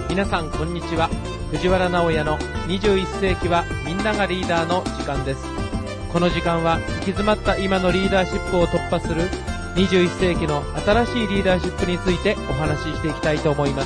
皆さんこんにちは。藤原直也の21世紀はみんながリーダーの時間です。この時間は行き詰まった今のリーダーシップを突破する21世紀の新しいリーダーシップについてお話ししていきたいと思います。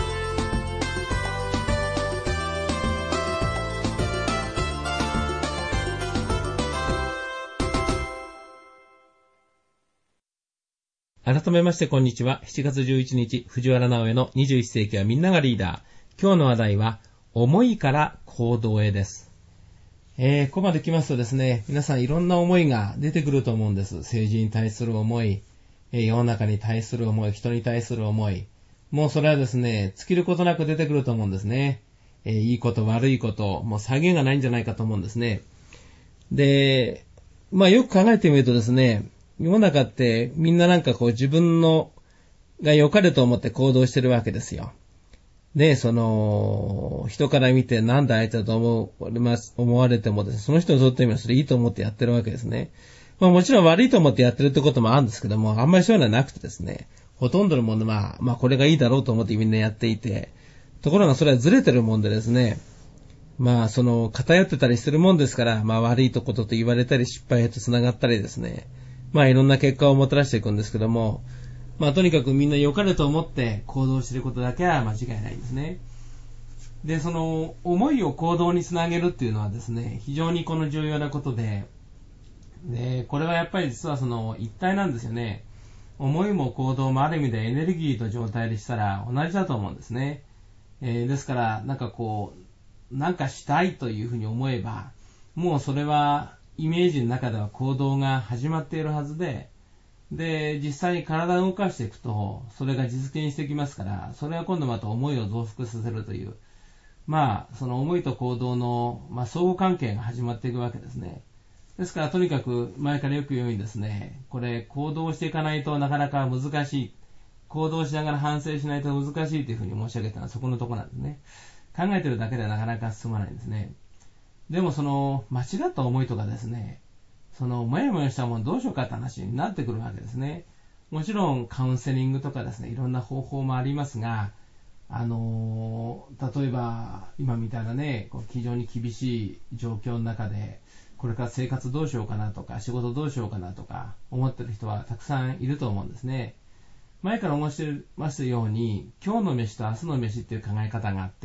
改めましてこんにちは。7月11日、藤原直江の21世紀はみんながリーダー。今日の話題は、思いから行動へです。ここまで来ますとですね、皆さんいろんな思いが出てくると思うんです。政治に対する思い、世の中に対する思い、人に対する思い。もうそれはですね、尽きることなく出てくると思うんですね。いいこと悪いこと、もう際限がないんじゃないかと思うんですね。で、よく考えてみるとですね、世の中ってみんななんかこう自分のが良かれと思って行動してるわけですよ。で、人から見てなんだあいつだと思われてもですね、その人にとってみればそれいいと思ってやってるわけですね。もちろん悪いと思ってやってるってこともあるんですけども、あんまりそういうのはなくてですね、ほとんどのものは、これがいいだろうと思ってみんなやっていて、ところがそれはずれてるもんでですね、偏ってたりするもんですから、悪いことと言われたり失敗へと繋がったりですね、いろんな結果をもたらしていくんですけども、とにかくみんな良かれと思って行動していることだけは間違いないんですね。で、その思いを行動につなげるっていうのはですね、非常にこの重要なことで、これはやっぱり実はその一体なんですよね。思いも行動もある意味でエネルギーと状態でしたら同じだと思うんですね。ですからなんかしたいというふうに思えば、もうそれはイメージの中では行動が始まっているはずで、実際に体を動かしていくと、それが実現してきますから、それは今度また思いを増幅させるという、その思いと行動の、相互関係が始まっていくわけですね。ですから、とにかく前からよく言うようにですね、これ行動していかないとなかなか難しい。行動しながら反省しないと難しいというふうに申し上げたのはそこのところなんですね。考えてるだけではなかなか進まないんですね。でもその間違った思いとかですね、そのもやもやしたものどうしようかって話になってくるわけですね。もちろんカウンセリングとかですね、いろんな方法もありますが、例えば今みたいなね、非常に厳しい状況の中で、これから生活どうしようかなとか、仕事どうしようかなとか思ってる人はたくさんいると思うんですね。前から申してますように、今日の飯と明日の飯っていう考え方があって、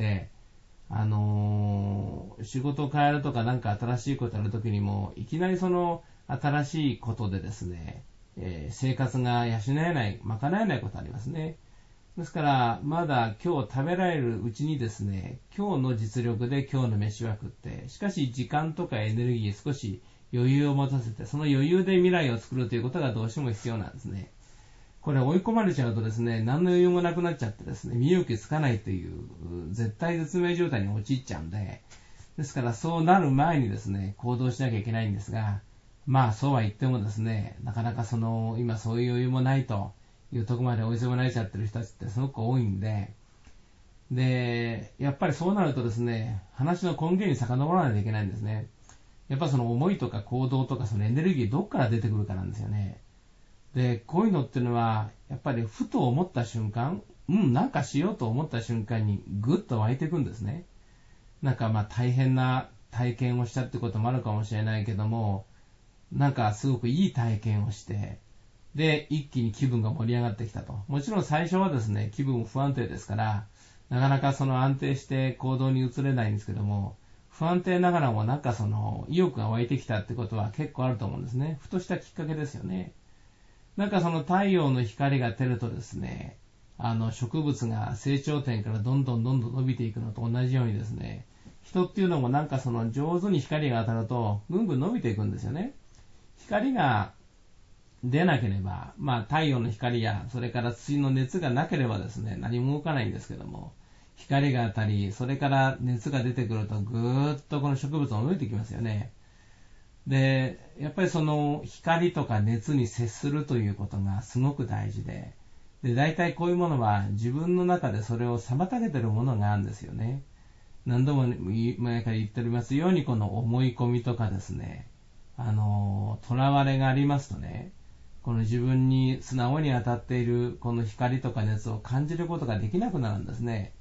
仕事を変えるとかなんか新しいことをやるときにも、いきなりその新しいことでですね、生活が養えない、賄えないことありますね。ですから、まだ今日食べられるうちにですね、今日の実力で今日の飯は食って、しかし時間とかエネルギー少し余裕を持たせて、その余裕で未来を作るということがどうしても必要なんですね。これ追い込まれちゃうとですね、何の余裕もなくなっちゃってですね、身動きつかないという絶対絶命状態に陥っちゃうんで、ですからそうなる前にですね、行動しなきゃいけないんですが、そうは言ってもですね、なかなか今そういう余裕もないというところまで追い詰められちゃってる人たちってすごく多いんで、やっぱりそうなるとですね、話の根源に遡らないといけないんですね。やっぱその思いとか行動とかそのエネルギーどっから出てくるかなんですよね。で、こういうのっていうのは、やっぱりふと思った瞬間、なんかしようと思った瞬間にぐっと湧いていくんですね。なんか大変な体験をしたってこともあるかもしれないけども、なんかすごくいい体験をして、で、一気に気分が盛り上がってきたと。もちろん最初はですね、気分不安定ですから、なかなか安定して行動に移れないんですけども、不安定ながらもなんか意欲が湧いてきたってことは結構あると思うんですね。ふとしたきっかけですよね。なんか太陽の光が照るとですね、植物が成長点からどんどん伸びていくのと同じようにですね、人っていうのもなんか上手に光が当たるとぐんぐん伸びていくんですよね。光が出なければ、太陽の光やそれから土の熱がなければですね、何も動かないんですけども、光が当たり、それから熱が出てくるとぐーっとこの植物が伸びてきますよね。で、やっぱり光とか熱に接するということがすごく大事で、大体こういうものは自分の中でそれを妨げているものがあるんですよね。何度も前から言っておりますように、この思い込みとかですね、囚われがありますとね、この自分に素直に当たっているこの光とか熱を感じることができなくなるんですね。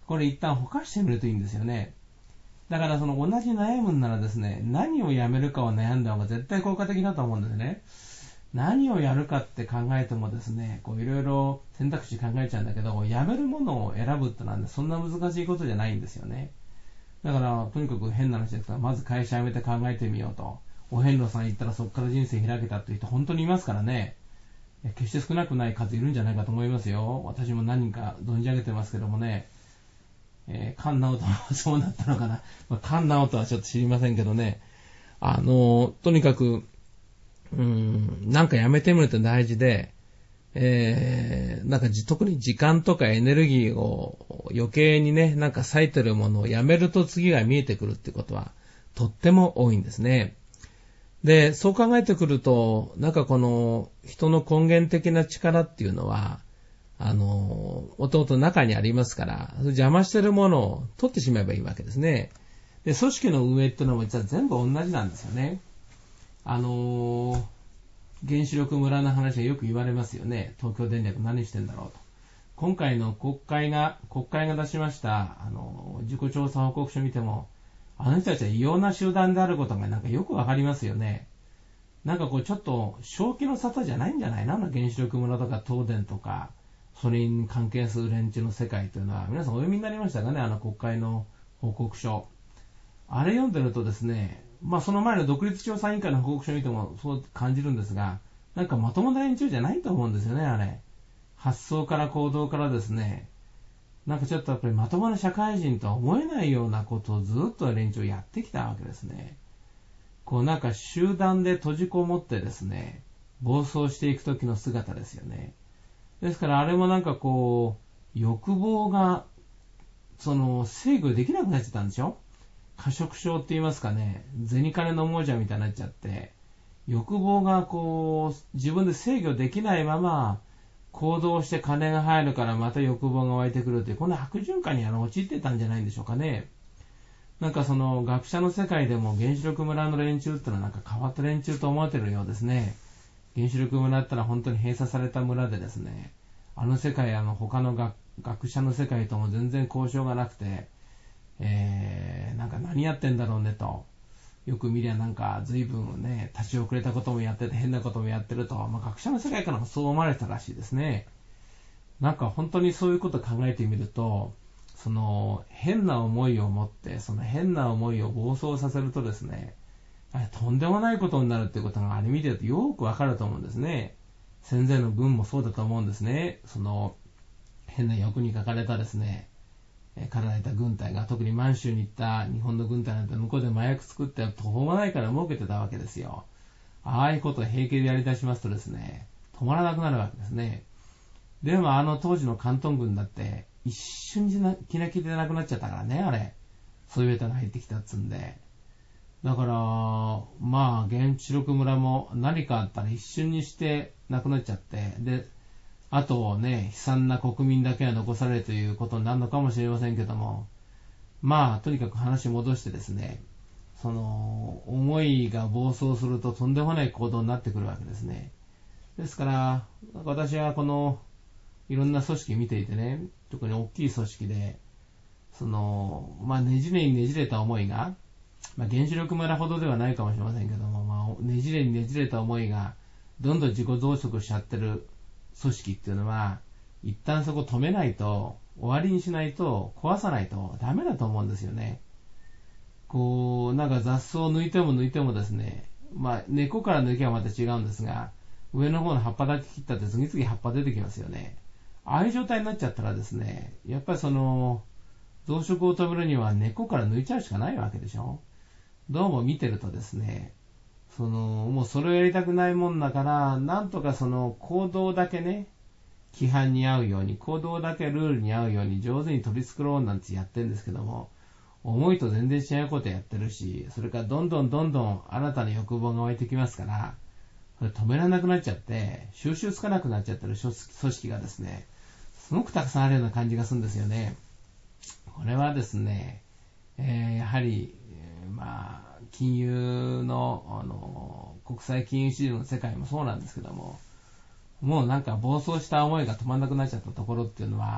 これ一旦ほかしてみるといいんですよね。だからその同じ悩むんならですね、何をやめるかを悩んだ方が絶対効果的だと思うんですね。何をやるかって考えてもですね、こういろいろ選択肢考えちゃうんだけど、やめるものを選ぶってのはね、そんな難しいことじゃないんですよね。だから、とにかく変な話ですから、まず会社辞めて考えてみようと。お遍路さん行ったらそこから人生開けたっていう人本当にいますからね。決して少なくない数いるんじゃないかと思いますよ。私も何人か存じ上げてますけどもね。菅直人もそうだったのかな。菅直人はちょっと知りませんけどね。とにかく、なんかやめてみると大事で、なんか特に時間とかエネルギーを余計にね、なんか割いてるものをやめると次が見えてくるってことはとっても多いんですね。で、そう考えてくると、なんかこの人の根源的な力っていうのは、もともと中にありますから、邪魔してるものを取ってしまえばいいわけですね。で、組織の運営っていうのも実は全部同じなんですよね。原子力村の話はよく言われますよね。東京電力何してんだろうと。今回の国会が出しました、自己調査報告書を見ても、あの人たちは異様な集団であることがなんかよくわかりますよね。なんかこうちょっと正気の沙汰じゃないんじゃないの？原子力村とか東電とか、それに関係する連中の世界というのは、皆さんお読みになりましたかね？国会の報告書。あれ読んでるとですね、その前の独立調査委員会の報告書を見てもそう感じるんですが、なんかまともな連中じゃないと思うんですよね、あれ。発想から行動からですね、なんかちょっとやっぱりまともな社会人とは思えないようなことをずっと連中やってきたわけですね。こうなんか集団で閉じこもってですね、暴走していく時の姿ですよね。ですからあれもなんかこう、欲望が、制御できなくなっちゃったんでしょ？過食症って言いますかね、銭金の亡者みたいになっちゃって、欲望がこう、自分で制御できないまま、行動して金が入るからまた欲望が湧いてくるという、この悪循環に陥ってたんじゃないんでしょうかね。なんか学者の世界でも原子力村の連中ってのはなんか変わった連中と思われてるようですね。原子力村ってのは本当に閉鎖された村でですね、あの世界他の学者の世界とも全然交渉がなくて、なんか何やってんだろうねと。よく見りゃなんか随分ね、立ち遅れたこともやってて変なこともやってると、学者の世界からもそう思われたらしいですね。なんか本当にそういうことを考えてみると、変な思いを持って、その変な思いを暴走させるとですね、とんでもないことになるっていうことがあれ見てるとよくわかると思うんですね。先生の軍もそうだと思うんですね。変な欲に書かれたですね、駆られた軍隊が、特に満州に行った日本の軍隊なんて向こうで麻薬作って途方もないから儲けてたわけですよ。ああいうことを平気でやり出しますとですね、止まらなくなるわけですね。でも当時の関東軍だって一瞬に気な気でなくなっちゃったからね、あれ。そういうベタが入ってきたっつんで。だから、原子力村も何かあったら一瞬にしてなくなっちゃって、で、あとね、悲惨な国民だけが残されるということになるのかもしれませんけども、とにかく話戻してですね、思いが暴走するととんでもない行動になってくるわけですね。ですから、私はいろんな組織見ていてね、特に大きい組織で、ねじれにねじれた思いが、原子力村ほどではないかもしれませんけども、ねじれにねじれた思いが、どんどん自己増殖しちゃってる組織っていうのは、一旦そこ止めないと、終わりにしないと、壊さないとダメだと思うんですよね。なんか雑草を抜いても抜いてもですね、根っこから抜けばまた違うんですが、上の方の葉っぱだけ切ったって次々葉っぱ出てきますよね。ああいう状態になっちゃったらですね、やっぱり増殖を止めるには根っこから抜いちゃうしかないわけでしょ。どうも見てるとですね、もうそれをやりたくないもんだから、なんとか行動だけね、規範に合うように、行動だけルールに合うように上手に取り繕おうなんてやってるんですけども、思いと全然違うことやってるし、それからどんどん新たな欲望が湧いてきますから、それ止められなくなっちゃって、収集つかなくなっちゃってる組織がですね、すごくたくさんあるような感じがするんですよね。これはですね、やはり、金融の、国際金融市場の世界もそうなんですけども、もうなんか暴走した思いが止まんなくなっちゃったところっていうのは、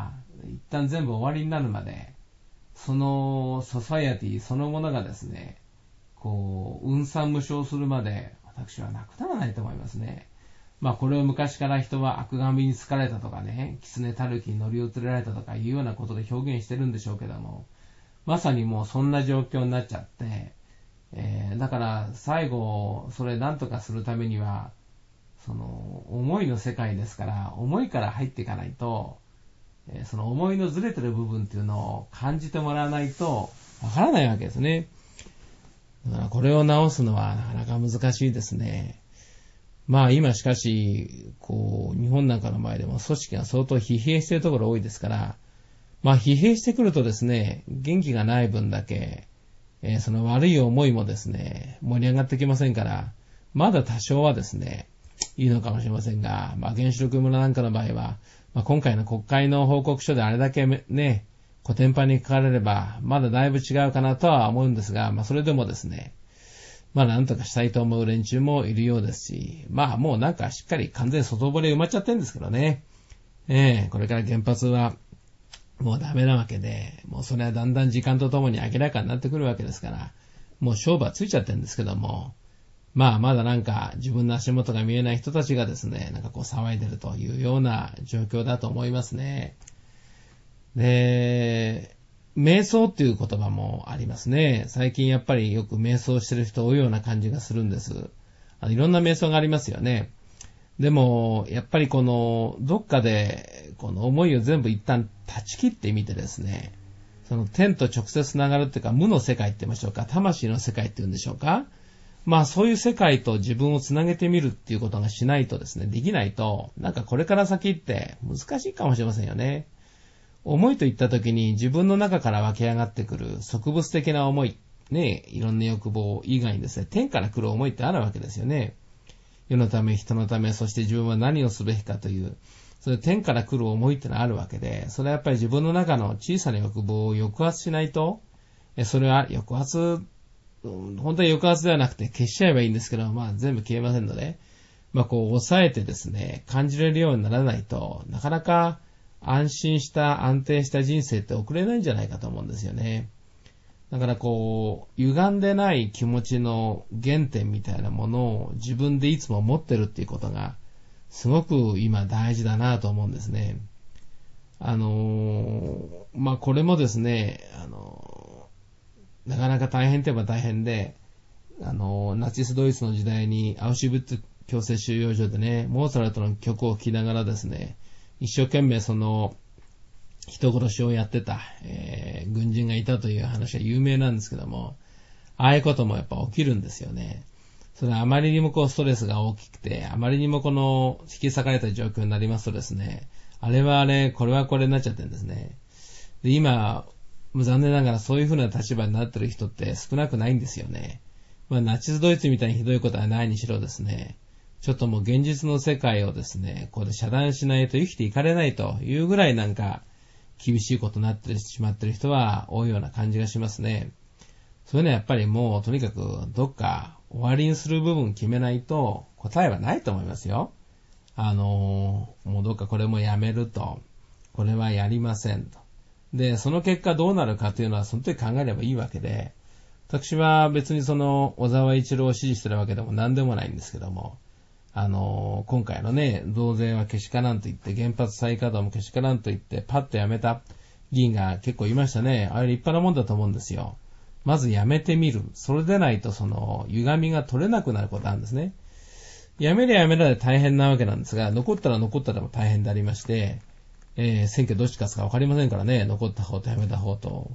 一旦全部終わりになるまで、そのソサイエティそのものがですね、雲散無償するまで、私はなくならないと思いますね。これを昔から人は悪神に好かれたとかね、狐たるきに乗り移られたとかいうようなことで表現してるんでしょうけども、まさにもうそんな状況になっちゃって、だから最後それ何とかするためには、その思いの世界ですから、思いから入っていかないと、その思いのずれてる部分っていうのを感じてもらわないとわからないわけですね。だからこれを直すのはなかなか難しいですね。今しかし、日本なんかの前でも組織が相当疲弊しているところ多いですから、疲弊してくるとですね、元気がない分だけ、その悪い思いもですね、盛り上がってきませんから、まだ多少はですね、いいのかもしれませんが、原子力村なんかの場合は、今回の国会の報告書であれだけね、コテンパンに書かれれば、まだだいぶ違うかなとは思うんですが、それでもですね、なんとかしたいと思う連中もいるようですし、もうなんかしっかり完全に外堀埋まっちゃってるんですけどね。これから原発はもうダメなわけで、もうそれはだんだん時間とともに明らかになってくるわけですから、もう勝負はついちゃってるんですけども、まだなんか自分の足元が見えない人たちがですね、なんか騒いでるというような状況だと思いますね。で、瞑想っていう言葉もありますね。最近やっぱりよく瞑想してる人多いような感じがするんです。いろんな瞑想がありますよね。でも、やっぱりどっかで、思いを全部一旦断ち切ってみてですね、その天と直接つながるっていうか、無の世界って言いましょうか、魂の世界って言うんでしょうか。そういう世界と自分をつなげてみるっていうことがしないとですね、できないと、なんかこれから先って難しいかもしれませんよね。思いといったときに自分の中から湧き上がってくる植物的な思い、ね、いろんな欲望以外にですね、天から来る思いってあるわけですよね。世のため、人のため、そして自分は何をすべきかという、そういう天から来る思いってのはあるわけで、それはやっぱり自分の中の小さな欲望を抑圧しないと、それは抑圧、本当に抑圧ではなくて消しちゃえばいいんですけど、全部消えませんので、抑えてですね、感じれるようにならないと、なかなか安心した安定した人生って送れないんじゃないかと思うんですよね。だから歪んでない気持ちの原点みたいなものを自分でいつも持ってるっていうことがすごく今大事だなと思うんですね。これもですね、なかなか大変といえば大変で、ナチスドイツの時代にアウシュビッツ強制収容所でね、モーツァルトの曲を聴きながらですね、一生懸命人殺しをやってた、軍人がいたという話は有名なんですけども、ああいうこともやっぱ起きるんですよね。それはあまりにもストレスが大きくて、あまりにも引き裂かれた状況になりますとですね、あれはあれ、これはこれになっちゃってるんですね。で、今、残念ながらそういう風な立場になってる人って少なくないんですよね。ナチスドイツみたいにひどいことはないにしろですね、ちょっともう現実の世界をですね、ここで遮断しないと生きていかれないというぐらいなんか厳しいことになってしまっている人は多いような感じがしますね。そういうのはやっぱりもうとにかくどっか終わりにする部分決めないと答えはないと思いますよ。もうどっかこれもやめると、これはやりませんと。で、その結果どうなるかというのはその時考えればいいわけで、私は別に小沢一郎を支持してるわけでも何でもないんですけども、今回のね、増税はけしからんと言って、原発再稼働もけしからんと言って、パッとやめた議員が結構いましたね。あれ立派なもんだと思うんですよ。まずやめてみる。それでないと歪みが取れなくなることあるんですね。やめりゃやめらで大変なわけなんですが、残ったら残ったでも大変でありまして、選挙どっち勝つか分かりませんからね、残った方とやめた方と。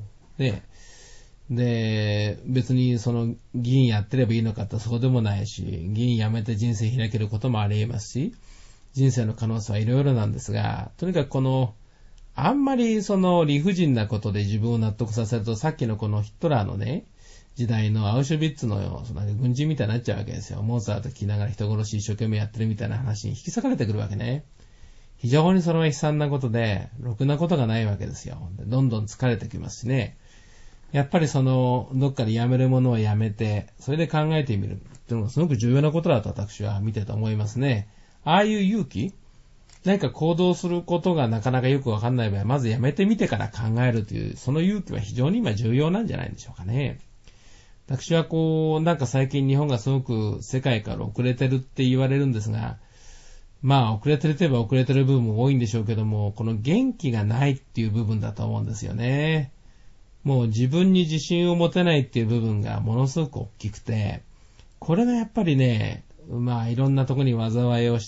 で、別に議員やってればいいのかってそうでもないし、議員辞めて人生開けることもあり得ますし、人生の可能性はいろいろなんですが、とにかくあんまり理不尽なことで自分を納得させると、さっきのヒットラーのね、時代のアウシュビッツの軍人みたいになっちゃうわけですよ。モーツァルト聞きながら人殺し一生懸命やってるみたいな話に引き裂かれてくるわけね。非常にそれは悲惨なことで、ろくなことがないわけですよ。どんどん疲れてきますしね。やっぱりどっかでやめるものをやめて、それで考えてみるっていうのがすごく重要なことだと私は見てて思いますね。ああいう勇気、 何か行動することがなかなかよくわかんない場合は、まずやめてみてから考えるという、その勇気は非常に今重要なんじゃないでしょうかね。私はなんか最近日本がすごく世界から遅れてるって言われるんですが、まあ遅れてるといえば遅れてる部分も多いんでしょうけども、この元気がないっていう部分だと思うんですよね。もう自分に自信を持てないっていう部分がものすごく大きくて、これがやっぱりね、まあいろんなところに災いをして、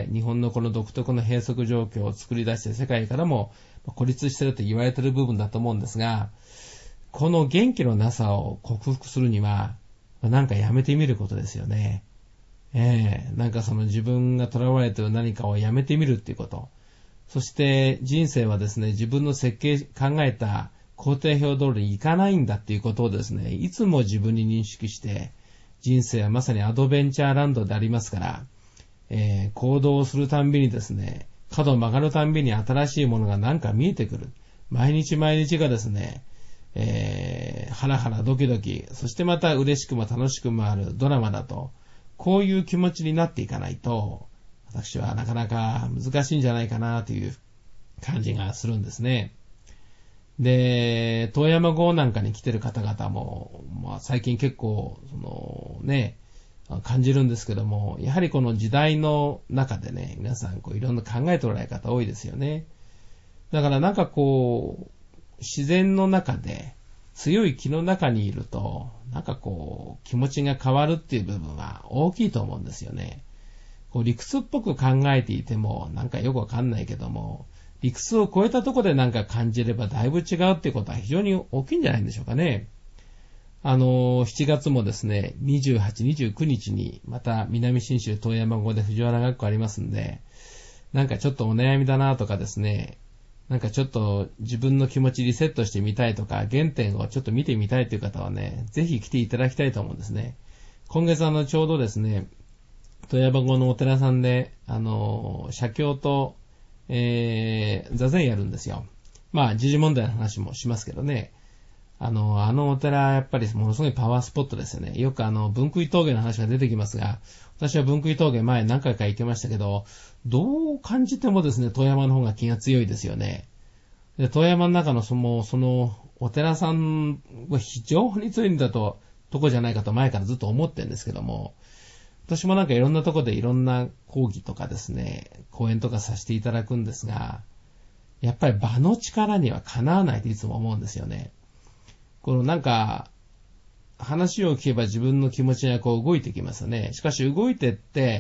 日本のこの独特の閉塞状況を作り出して世界からも孤立してると言われてる部分だと思うんですが、この元気のなさを克服するには、なんかやめてみることですよね。なんかその自分が囚われている何かをやめてみるっていうこと。そして人生はですね、自分の設計、考えた工程表通りにいかないんだっていうことをですね、いつも自分に認識して、人生はまさにアドベンチャーランドでありますから、行動をするたんびにですね、角を曲がるたんびに新しいものがなんか見えてくる。毎日毎日がですね、ハラハラドキドキ、そしてまた嬉しくも楽しくもあるドラマだと、こういう気持ちになっていかないと、私はなかなか難しいんじゃないかなという感じがするんですね。で、遠山号なんかに来てる方々も、まあ、最近結構、感じるんですけども、やはりこの時代の中でね、皆さんいろんな考えておられる方多いですよね。だからなんか自然の中で、強い気の中にいると、なんか気持ちが変わるっていう部分は大きいと思うんですよね。理屈っぽく考えていても、なんかよくわかんないけども、理屈を超えたところでなんか感じればだいぶ違うっていうことは非常に大きいんじゃないんでしょうかね。7月もですね、28、29日にまた南信州遠山号で藤原学校ありますんで、なんかちょっとお悩みだなとかですね、なんかちょっと自分の気持ちリセットしてみたいとか、原点をちょっと見てみたいという方はね、ぜひ来ていただきたいと思うんですね。今月ちょうどですね、遠山号のお寺さんで、写経と、座禅やるんですよ。まあ、時事問題の話もしますけどね。お寺、やっぱりものすごいパワースポットですよね。よく分杭峠の話が出てきますが、私は分杭峠前何回か行きましたけど、どう感じてもですね、遠山の方が気が強いですよね。で、遠山の中のそのお寺さんは非常に強いんだとこじゃないかと前からずっと思ってるんですけども、私もなんかいろんなとこでいろんな講義とかですね、講演とかさせていただくんですが、やっぱり場の力にはかなわないといつも思うんですよね。なんか、話を聞けば自分の気持ちが動いてきますよね。しかし動いてって、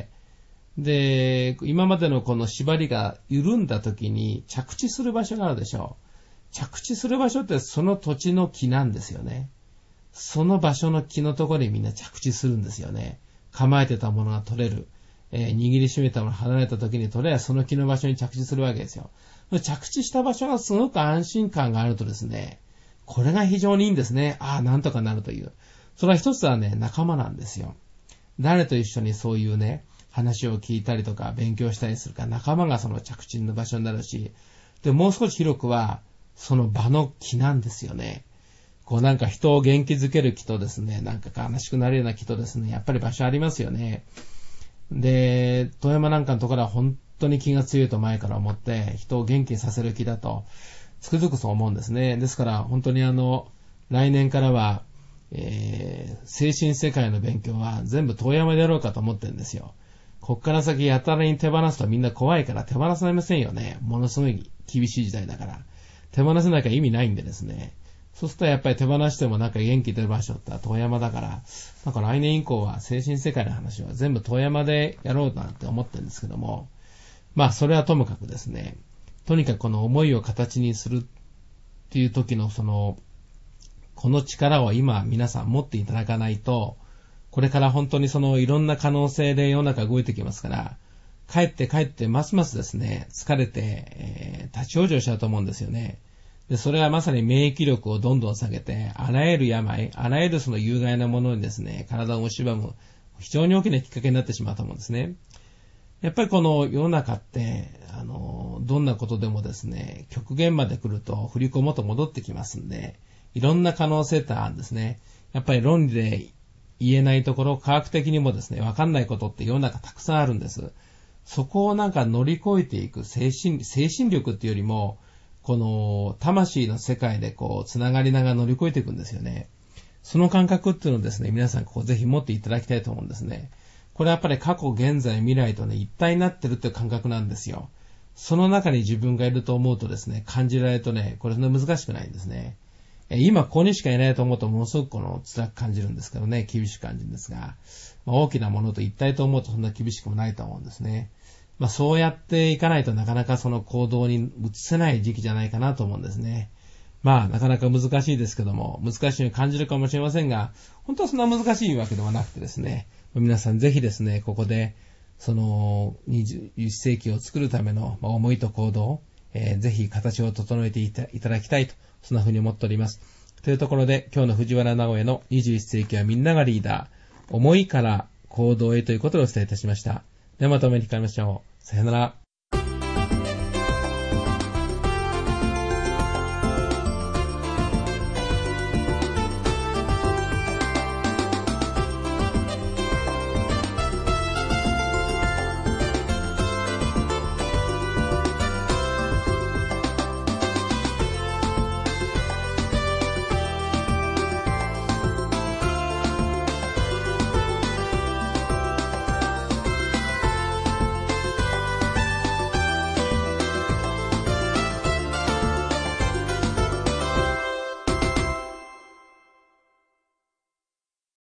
で、今までのこの縛りが緩んだ時に着地する場所があるでしょう。着地する場所ってその土地の木なんですよね。その場所の木のところにみんな着地するんですよね。構えてたものが取れる。握りしめたものが離れた時に取ればその木の場所に着地するわけですよ。着地した場所がすごく安心感があるとですね、これが非常にいいんですね。なんとかなるという。それは一つはね、仲間なんですよ。誰と一緒にそういうね、話を聞いたりとか勉強したりするか、仲間がその着地の場所になるし、で、もう少し広くは、その場の木なんですよね。なんか人を元気づける木とですね、なんか悲しくなるような木とですね、やっぱり場所ありますよね。で、富山なんかのところは本当に気が強いと前から思って、人を元気にさせる木だと、つくづくそう思うんですね。ですから本当に来年からは、精神世界の勉強は全部遠山でやろうかと思ってるんですよ。こっから先やたらに手放すとみんな怖いから手放されませんよね。ものすごい厳しい時代だから。手放せなきゃ意味ないんでですね。そうするとやっぱり手放してもなんか元気出る場所って遠山だから、なんか来年以降は精神世界の話は全部遠山でやろうなんて思ってるんですけども、まあそれはともかくですね、とにかくこの思いを形にするっていう時のこの力を今皆さん持っていただかないと、これから本当にいろんな可能性で世の中動いてきますから、帰ってますますですね、疲れて、立ち往生しちゃうと思うんですよね。で、それはまさに免疫力をどんどん下げて、あらゆる病、あらゆる有害なものにですね、体を蝕む、非常に大きなきっかけになってしまうと思うんですね。やっぱりこの世の中って、どんなことでもですね、極限まで来ると振り込もうと戻ってきますんで、いろんな可能性ってあるんですね。やっぱり論理で言えないところ、科学的にもですね、わかんないことって世の中たくさんあるんです。 そこをなんか乗り越えていく精神力っていうよりも、この魂の世界でこう、つながりながら乗り越えていくんですよね。その感覚っていうのをですね、皆さんこうぜひ持っていただきたいと思うんですね。これはやっぱり過去、現在、未来とね、一体になってるっていう感覚なんですよ。その中に自分がいると思うとですね、感じられるとね、これそんな難しくないんですね。今ここにしかいないと思うとものすごく辛く感じるんですけどね、厳しく感じるんですが、大きなものと一体と思うとそんな厳しくもないと思うんですね。そうやっていかないとなかなかその行動に移せない時期じゃないかなと思うんですね。なかなか難しいですけども、難しいように感じるかもしれませんが、本当はそんな難しいわけではなくてですね、皆さんぜひですね、ここで、その21世紀を作るための思いと行動、ぜひ形を整えていただきたいと、そんな風に思っております。というところで、今日の藤原直江の21世紀はみんながリーダー、思いから行動へということをお伝えいたしました。ではまたお目にかかりましょう。さよなら。